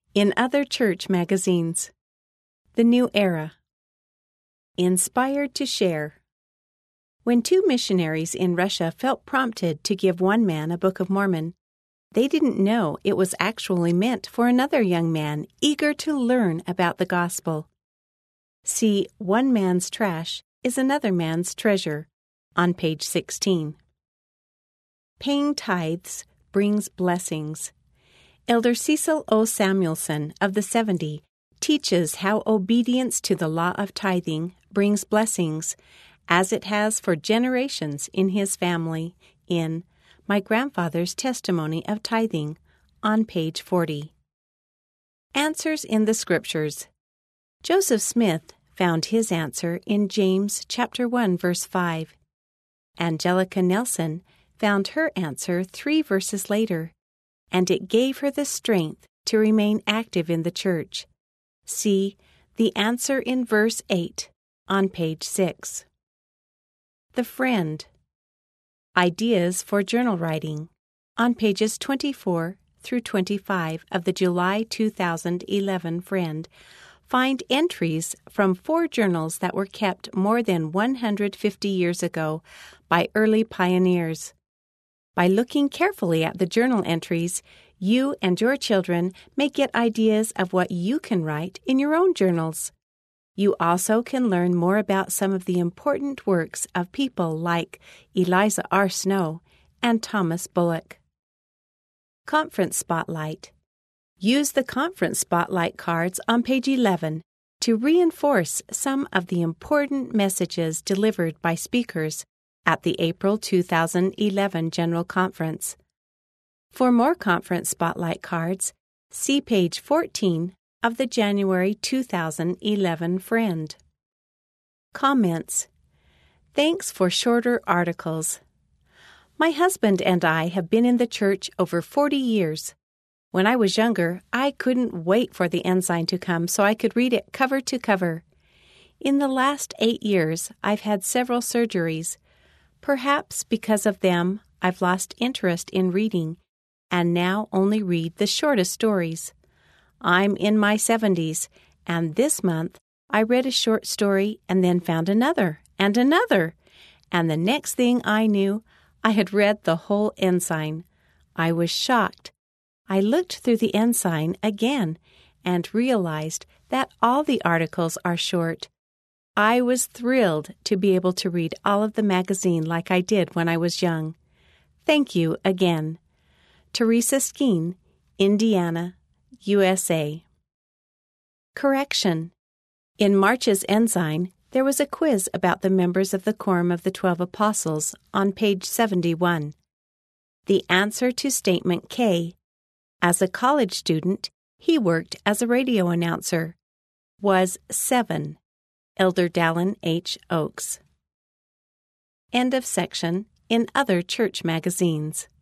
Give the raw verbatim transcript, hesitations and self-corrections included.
In other church magazines. The New Era. Inspired to share. When two missionaries in Russia felt prompted to give one man a Book of Mormon, they didn't know it was actually meant for another young man eager to learn about the gospel. See One Man's Trash is Another Man's Treasure on page sixteen. Paying tithes brings blessings. Elder Cecil O. Samuelson of the seventy teaches how obedience to the law of tithing brings blessings, as it has for generations in his family, in My Grandfather's Testimony of Tithing on page forty. Answers in the Scriptures. Joseph Smith found his answer in James chapter one verse five. Angelica Nelson found her answer three verses later, and it gave her the strength to remain active in the church. See the answer in verse eight on page six. The Friend. Ideas for Journal Writing on pages twenty-four through twenty-five of the July two thousand eleven Friend. Find entries from four journals that were kept more than one hundred fifty years ago by early pioneers. By looking carefully at the journal entries, you and your children may get ideas of what you can write in your own journals. You also can learn more about some of the important works of people like Eliza R. Snow and Thomas Bullock. Conference Spotlight. Use the Conference Spotlight cards on page eleven to reinforce some of the important messages delivered by speakers at the April two thousand eleven General Conference. For more Conference Spotlight cards, see page fourteen of the January two thousand eleven Friend. Comments. Thanks for shorter articles. My husband and I have been in the church over forty years. When I was younger, I couldn't wait for the Ensign to come so I could read it cover to cover. In the last eight years, I've had several surgeries. Perhaps because of them, I've lost interest in reading and now only read the shortest stories. I'm in my seventies, and this month I read a short story and then found another and another, and the next thing I knew, I had read the whole Ensign. I was shocked. I looked through the Ensign again and realized that all the articles are short. I was thrilled to be able to read all of the magazine like I did when I was young. Thank you again. Teresa Skeen, Indiana, U S A. Correction. In March's Ensign, there was a quiz about the members of the Quorum of the Twelve Apostles on page seventy-one. The answer to statement K, as a college student, he worked as a radio announcer, was seven. Elder Dallin H. Oaks. End of section in other church magazines.